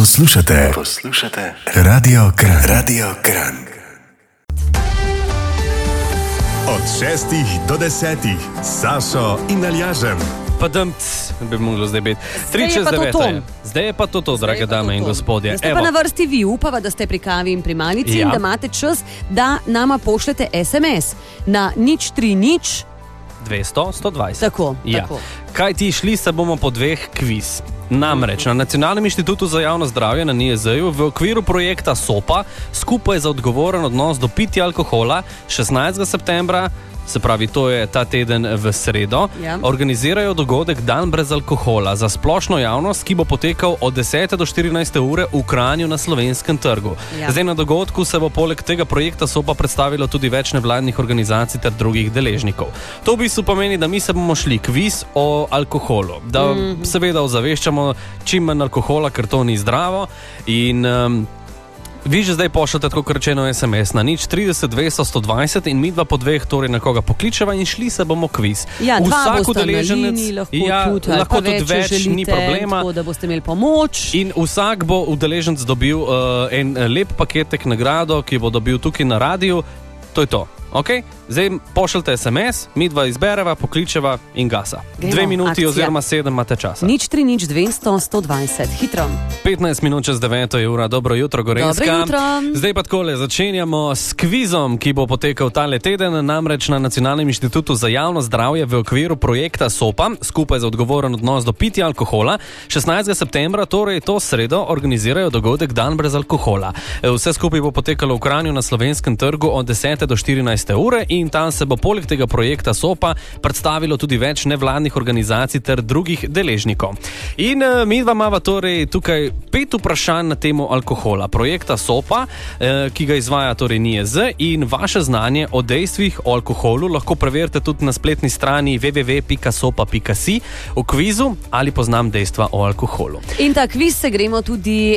Poslušate Radio Kran. Od 6 do 10 Sašo in Aljažem. Pa bi moglo zdaj biti 3-6-9. Zdaj je pa to, drage dame in gospodje. Ste pa na vrsti vi, upava, da ste pri kavi in pri malici in da imate čas, da nama pošljete SMS na 030 200 120. Tako. Kaj ti šli se bomo po dveh kviz. Namreč na Nacionalnem inštitutu za javno zdravje na NIJZ-ju v okviru projekta SOPA skupaj za odgovoren odnos do pitja alkohola 16. septembra, se pravi, to je ta teden v sredo, organizirajo dogodek Dan brez alkohola za splošno javnost, ki bo potekal od 10. do 14. ure v Kranju na Slovenskem trgu. Zdaj na dogodku se bo poleg tega projekta SOPA predstavilo tudi več nevladnih organizacij ter drugih deležnikov. To v bistvu pomeni, da mi se bomo šli kviz o alkoholu, da seveda ozaveščamo čim manj alkohola, ker to ni zdravo in vi že zdaj pošljate, tako kot rečeno, SMS na 030 200 120 in mi dva po dveh torej nekoga pokličeva in šli se bomo kviz. Vsak udeleženec lahko tudi več, ni problema. Tako, da boste imeli pomoč. In vsak bo udeleženec dobil en lep paketek nagrado, ki bo dobil tukaj na radiju. To je to. Okay? Zdaj pošljite SMS, mi dva izbereva, pokličeva in gasa. 2 minuti oziroma 7 imate časa. 030 200 120. Hitro. 15 minut čez 9 je ura. Dobro jutro, Gorenjska. Dobro jutro. Zdaj pa takole, začenjamo s kvizom, ki bo potekal tale teden, namreč na Nacionalnem inštitutu za javno zdravje v okviru projekta SOPA, skupaj za odgovoren odnos do pitja alkohola. 16. septembra, torej to sredo, organizirajo dogodek Dan brez alkohola. Vse skupaj bo potekalo v Kranju na Slovenskem trgu od 10. do 14. ure in tam se bo poleg tega projekta SOPA predstavilo tudi več nevladnih organizacij ter drugih deležnikov. In mi dva imava torej tukaj 5 vprašanj na temo alkohola. Projekta SOPA, ki ga izvaja torej NIJZ, in vaše znanje o dejstvih o alkoholu lahko preverite tudi na spletni strani www.sopa.si v kvizu Ali poznam dejstva o alkoholu. In ta kviz se gremo tudi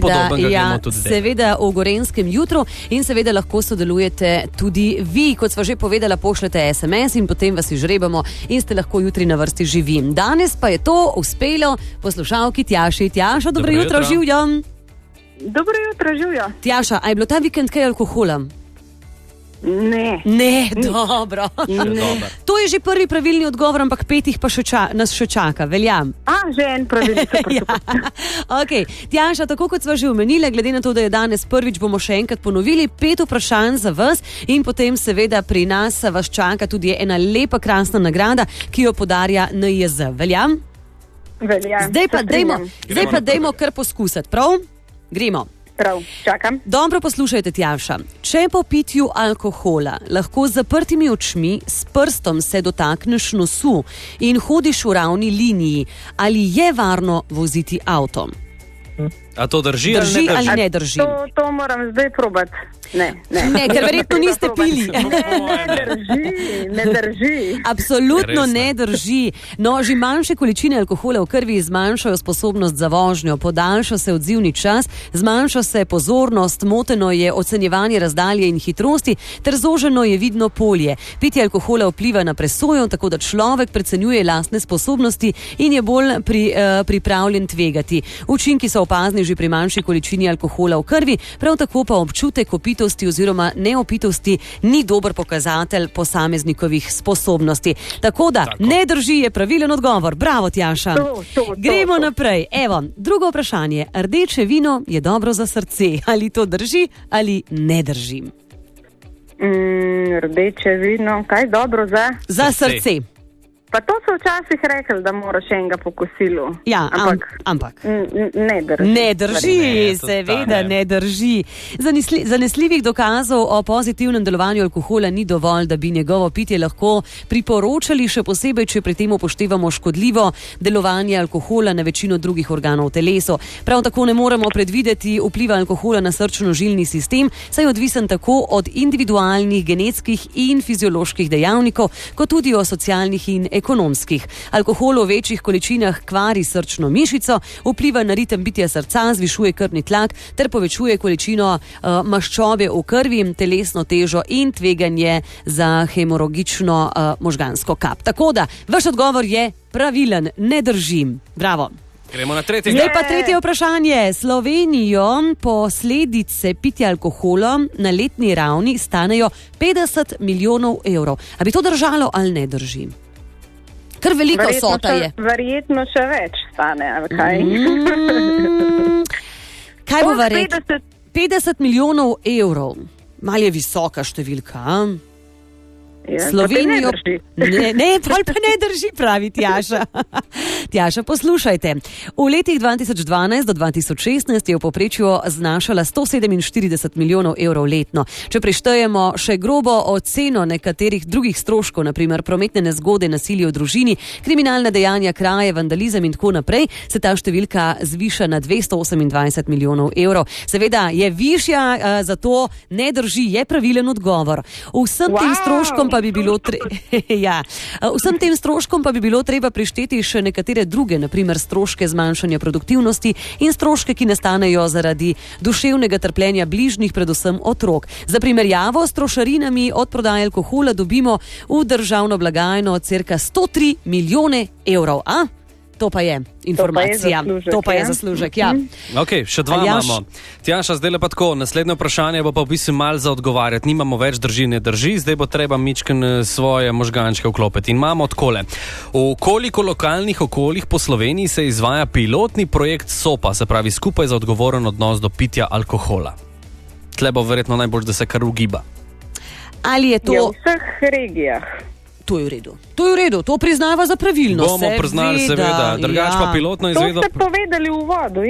seveda v Gorenjskem jutru in seveda lahko sodelujete tudi vi, kot sva že povedala, pošljete SMS in potem vas izžrebamo in ste lahko jutri na vrsti živi. Danes pa je to uspelo poslušalki Tjaši. Tjaša, dobro jutro, živjo. Dobro jutro, živjo. Tjaša, a je bilo ta vikend kaj alkohola? Ne, dobro. To je že prvi pravilni odgovor, ampak 5 pa nas še čaka, veljam. Že en pravilni, super. Okay. Tjaša, tako kot sva že omenila, glede na to, da je danes prvič, bomo še enkrat ponovili 5 vprašanj za vas in potem seveda pri nas vas čaka tudi ena lepa, krasna nagrada, ki jo podarja NIJZ. Veljam? Veljam. Zdaj pa dajmo kar poskusiti, prav? Gremo. Prav, čakam. Dobro poslušajte, Tjaša. Če po pitju alkohola lahko z zaprtimi očmi s prstom se dotakneš nosu in hodiš v ravni liniji, ali je varno voziti avto? A to drži ali ne drži? To moram zdaj probati. Ne, ker verjetno niste pili. Ne drži. Absolutno ne drži. No, že manjše količine alkohola v krvi zmanjšajo sposobnost za vožnjo, podaljša se odzivni čas, zmanjša se pozornost, moteno je ocenjevanje razdalje in hitrosti ter zoženo je vidno polje. Pitje alkohola vpliva na presojo, tako da človek precenjuje lastne sposobnosti in je bolj pripravljen tvegati. Učinki so opazni že pri manjši količini alkohola v krvi, prav tako pa občutek opitosti oziroma neopitosti ni dober pokazatelj posameznikovih sposobnosti. Tako da, ne drži je pravilen odgovor. Bravo, Tjaša. Gremo naprej. Evo, drugo vprašanje. Rdeče vino je dobro za srce. Ali to drži ali ne drži? Rdeče vino, kaj dobro za? Za srce. Pa to so včasih rekli, da moraš enega po kosilu. Ja, ampak ne drži. Ne drži, seveda ne drži. Zanesljivih dokazov o pozitivnem delovanju alkohola ni dovolj, da bi njegovo pitje lahko priporočali, še posebej, če pri tem upoštevamo škodljivo delovanje alkohola na večino drugih organov v telesu. Prav tako ne moremo predvideti vpliva alkohola na srčno-žilni sistem, saj je odvisen tako od individualnih, genetskih in fizioloških dejavnikov, kot tudi o socialnih in ekonomskih. Alkohol v večjih količinah kvari srčno mišico, vpliva na ritem bitja srca, zvišuje krvni tlak ter povečuje količino maščobe v krvi, telesno težo in tveganje za hemorogično možgansko kap. Tako da, vaš odgovor je pravilen, ne držim. Bravo. Gremo na tretjega. Zdaj pa tretje vprašanje. Slovenijo posledice pitja alkohola na letni ravni stanejo 50 milijonov evrov. A bi to držalo ali ne drži? Kar velika vsota je. Verjetno še več stane, ali kaj? Kaj bo verjetno? 50 milijonov evrov. Mal je visoka številka, a? Slovenijo. Ne, pa ne drži, pravi Tjaša. Tjaša, poslušajte. V letih 2012 do 2016 je v povprečju znašala 147 milijonov evrov letno. Če prištejemo še grobo oceno nekaterih drugih stroškov, naprimer prometne nezgode, nasilje v družini, kriminalna dejanja, kraje, vandalizem in tako naprej, se ta številka zviša na 228 milijonov evrov. Seveda je višja, zato ne drži, je pravilen odgovor. Vsem tem stroškom pa bi bilo vsem tem stroškom pa bi bilo treba prišteti še nekatere druge, naprimer stroške zmanjšanja produktivnosti in stroške, ki nastanejo zaradi duševnega trpljenja bližnjih, predvsem otrok. Za primerjavo s trošarinami od prodaje alkohola dobimo v državno blagajno cirka 103 milijone evrov. To pa je informacija. To pa je zaslužek, ja. Ok, še dva imamo. Tjaša, zdaj le pa tako, naslednje vprašanje bo pa v bistvu malo za odgovarjati. Nimamo več drži, ne drži, zdaj bo treba mičken svoje možgančke vklopiti. In imamo odkole. V koliko lokalnih okoljih po Sloveniji se izvaja pilotni projekt SOPA, se pravi skupaj za odgovoren odnos do pitja alkohola? Tle bo verjetno najbolj, da se kar ugiba. Ali je to... Je v vseh regijah. To je v redu. To je v redu, to priznava za pravilno. Bomo priznali, seveda. Drugač pa pilotno izvedbo. To ste povedali v uvodu,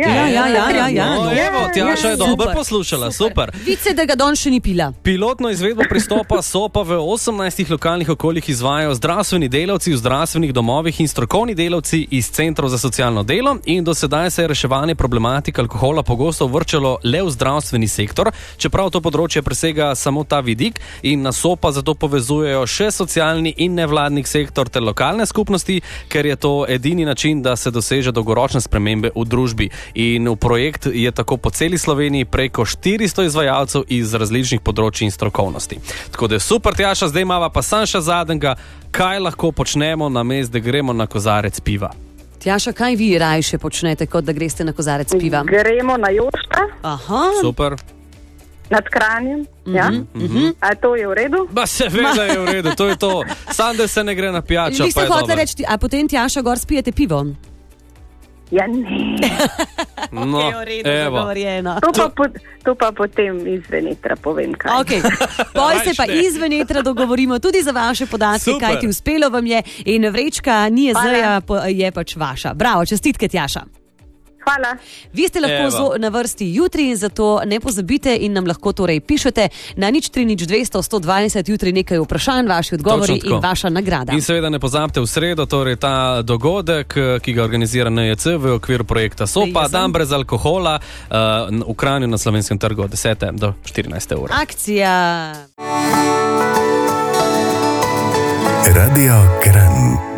Evo, Tjaša je dobro poslušala, super. Vice, da ga don še ni pila. Pilotno izvedbo pristopa SOPA v 18 lokalnih okoljih izvajajo zdravstveni delavci v zdravstvenih domovih in strokovni delavci iz centrov za socialno delo in do sedaj se je reševanje problematike alkohola pogosto uvrčalo le v zdravstveni sektor, čeprav to področje presega samo ta vidik in na SOPA zato povezujejo še socialni in nevladnik sektor ter lokalne skupnosti, ker je to edini način, da se doseže dolgoročne spremembe v družbi. In v projekt je tako po celi Sloveniji preko 400 izvajalcev iz različnih področij in strokovnosti. Tako da je super, Tjaša, zdaj imava pa sam še zadnjega, kaj lahko počnemo namesto, da gremo na kozarec piva. Tjaša, kaj vi rajše počnete, kot da greste na kozarec piva? Gremo na Jošta. Aha. Super. Nad Kranjem, A to je v redu? Ba seveda je v redu, to je to. Sam, da se ne gre na pijačo, pa je dobro. Reči, a potem, Tjaša, gor spijete pivo? Ja, ne. No, okay, evo. To pa potem izven etra povem, kaj. Okay. Poj se pa izven etra dogovorimo tudi za vaše podatke, kaj ti uspelo vam je in vrečka ni Zeja, je pač vaša. Bravo, čestitke, Tjaša. Hvala. Vi ste lahko na vrsti jutri in zato ne pozabite in nam lahko torej pišete na 030 200 120 jutri nekaj vprašanj, vaši odgovori in vaša nagrada. In seveda ne pozabite v sredo, torej ta dogodek, ki ga organizira NJC v okviru projekta SOPA, dan brez alkohola v Kranju na Slovenskem trgu od 10 do 14 ure. Akcija. Radio Kran.